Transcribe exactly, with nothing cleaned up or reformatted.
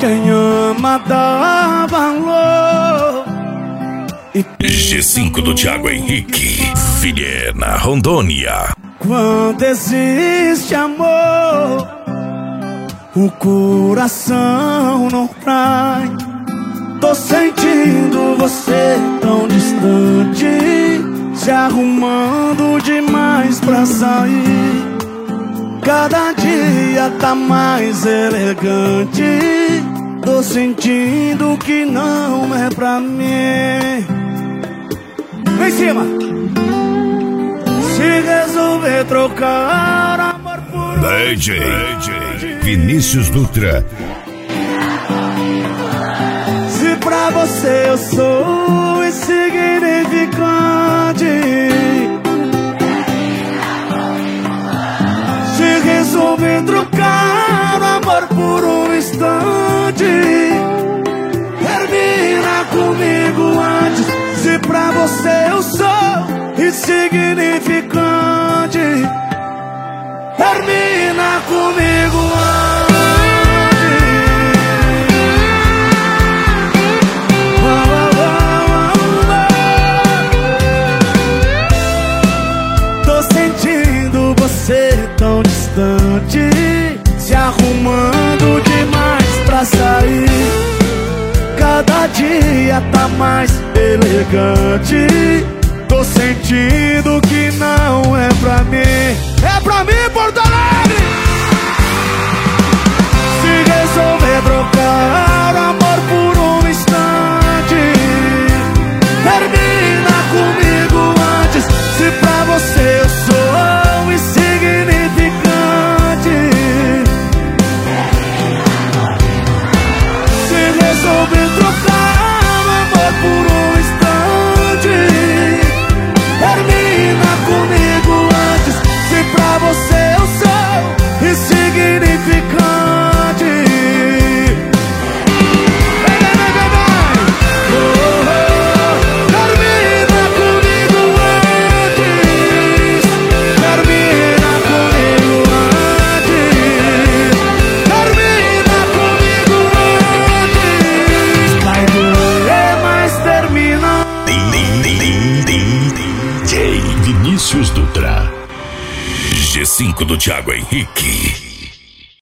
Quem ama dá valor. G cinco do Thiago Henrique, Vilhena, Rondônia. Quando existe amor, o coração não trai. Tô sentindo você tão distante, se arrumando demais pra sair. Cada dia tá mais elegante. Tô sentindo que não é pra mim. Vem em cima. Se resolver trocar amor por D J, D J Vinícius Dutra. Se pra você eu sou insignificante, se resolver trocar o amor por um instante, termina comigo antes. Se pra você eu sou insignificante, termina comigo antes. Você tão distante, se arrumando demais pra sair. Cada dia tá mais elegante. Tô sentindo que não é pra mim. É pra mim, Porto Alegre! Se resolver trocar amor por um instante, termina comigo antes. Se pra você eu sou insignificante, se resolver trocar amor por um instante, termina comigo antes. Se pra você eu sou insignificante, vem, vem, vem, vem, vem. Oh, oh, termina comigo antes, termina comigo antes, termina comigo antes. Vai doer, mas termina. D J Vinícius Dutra. G cinco do Thiago Henrique.